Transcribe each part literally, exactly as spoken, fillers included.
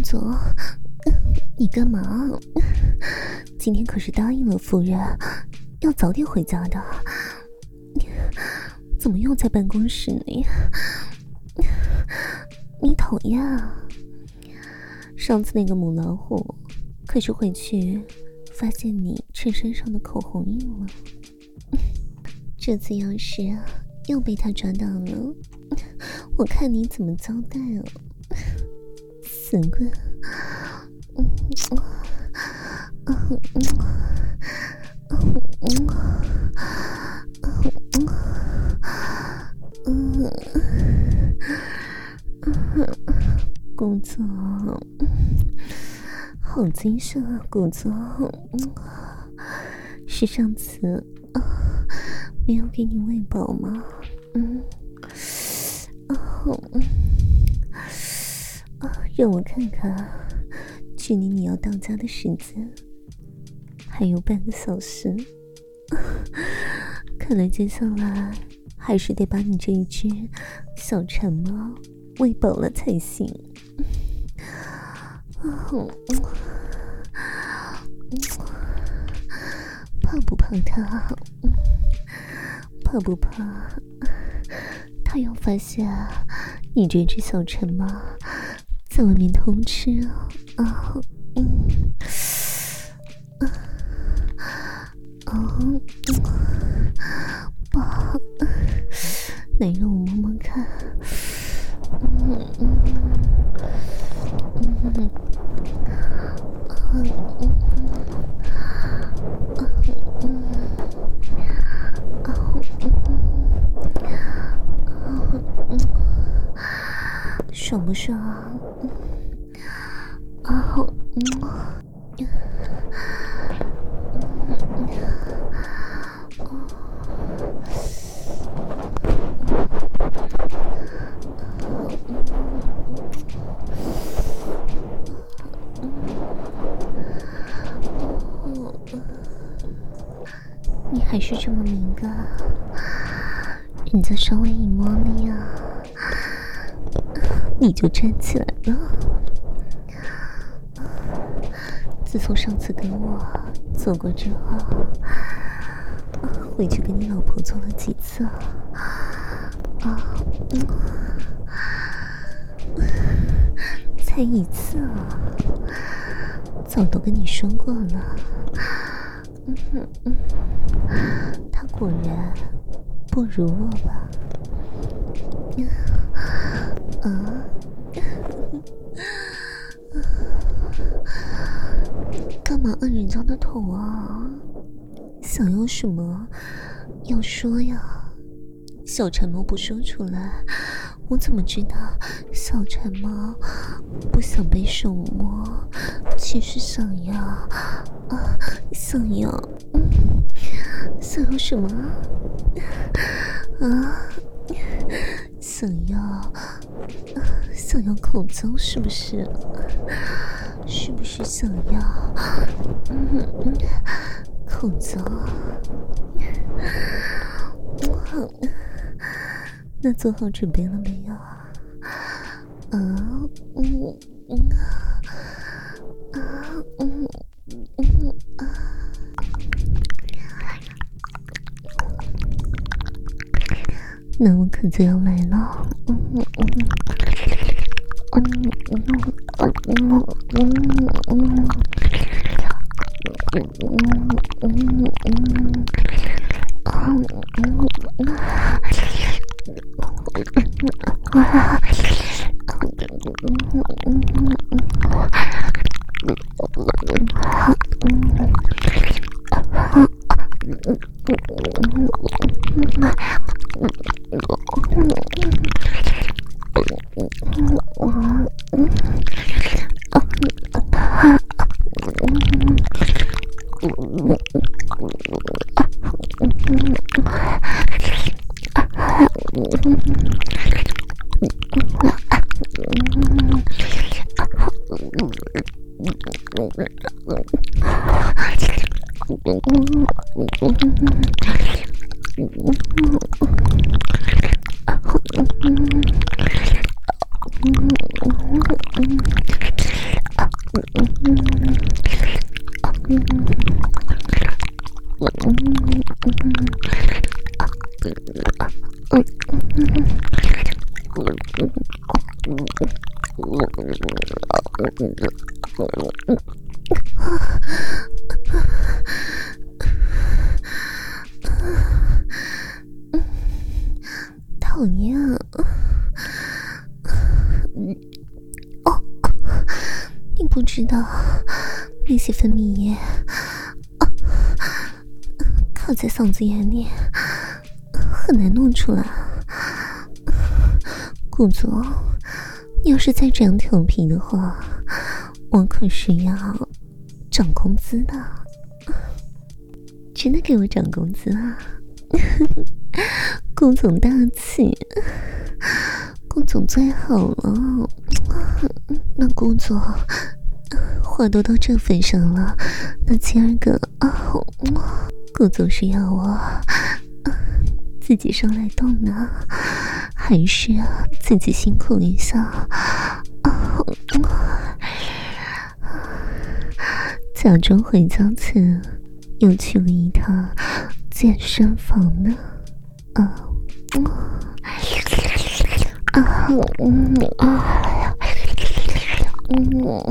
总，你干嘛？今天可是答应了夫人，要早点回家的。怎么又在办公室里？你讨厌啊！上次那个母老虎，可是回去发现你衬衫上的口红印了。这次要是又被他抓到了，我看你怎么交代哦！死鬼！嗯嗯嗯嗯嗯嗯，顾总，好精神啊，顾总！是上次啊没有给你喂饱吗？嗯，哦，啊，让我看看，距离你要到家的时间还有半个小时。看来接下来还是得把你这一只小馋猫喂饱了才行。怕不怕他？怕不怕他要发现你这只小馋猫在外面偷吃啊？啊，嗯，啊，宝，来让我摸摸看。嗯嗯嗯嗯，爽不爽？啊，嗯。你还是这么敏感，人家稍微一摸你啊，你就站起来了。自从上次跟我做过之后，回去跟你老婆做了几次啊？嗯，才一次啊，早都跟你说过了。嗯哼嗯，他果然不如我吧？啊？干嘛按人家的头啊？想要什么要说呀？小馋猫不说出来，我怎么知道小馋猫不想被手摸，其实想要啊，想要，嗯，想要什么啊？想要，啊、想要口交是不是？是不是想要？嗯嗯，口交。好，那做好准备了没有？啊，嗯嗯啊嗯嗯啊。那我可就要来了。嗯嗯嗯嗯嗯嗯嗯嗯讨厌哦，你不知道那些分泌液靠在嗓子眼里很难弄出来。顾总，你要是再这样调皮的话，我可是要涨工资的。真的给我涨工资啊！顾总大气，顾总最好了。那顾总话都到这份上了，那今儿个啊，顾总是要我自己上来动呢，还是啊自己辛苦一下啊？假装回家前又去了一趟健身房呢。啊啊嗯啊嗯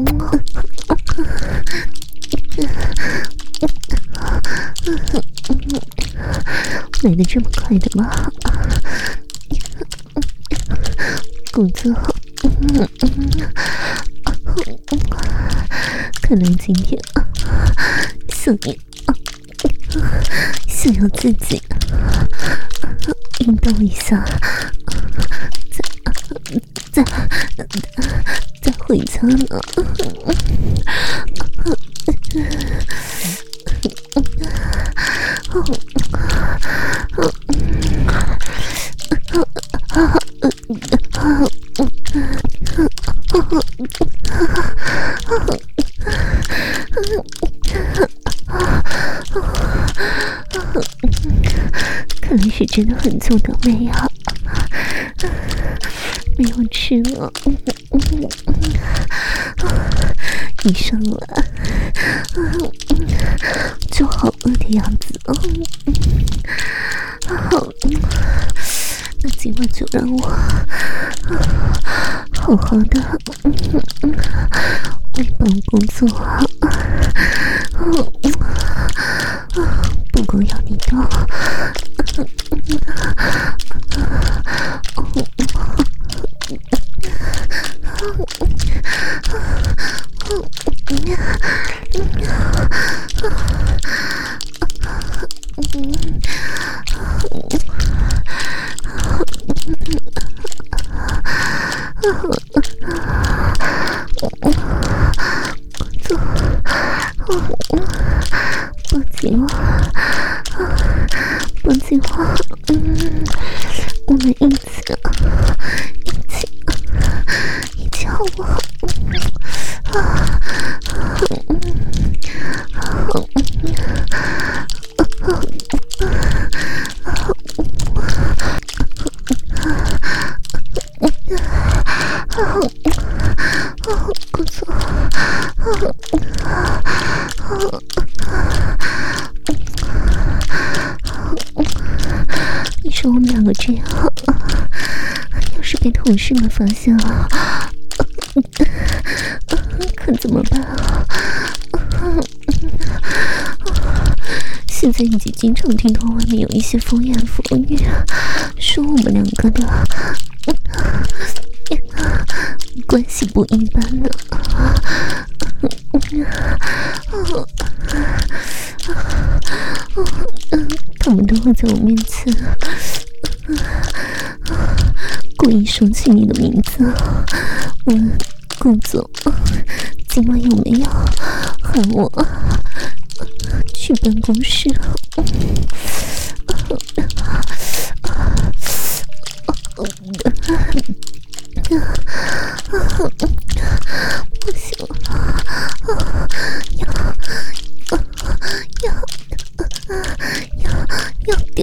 来得这么快的吗？顾总，看来今天想要想要自己运动一下，再再再回家呢。看来是真的很久都没有没有吃了，一上来就好饿的样子。那今晚就让我好好的为帮工作，不光要你动，抱紧我，抱紧我，嗯，我们一起，一起，一起好不好？啊，嗯，好，不错，你说我们两个这样，要是被同事们发现了，可怎么办啊？现在已经经常听到外面有一些风言风语，说我们两个的关系不一般呢。他们都会在我面前故意说起你的名字，问顾总今晚有没有喊我去办公室。不行了，要要要要丢，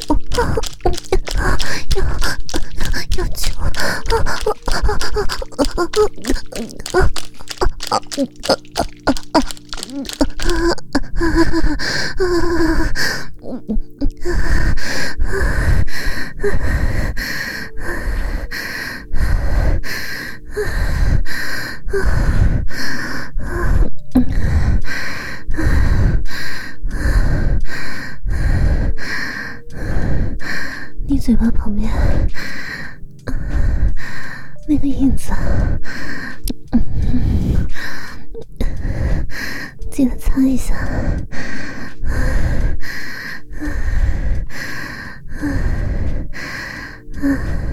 要要救，啊啊啊啊啊啊啊！ 你嘴巴旁边那个印子，记得擦一下。啊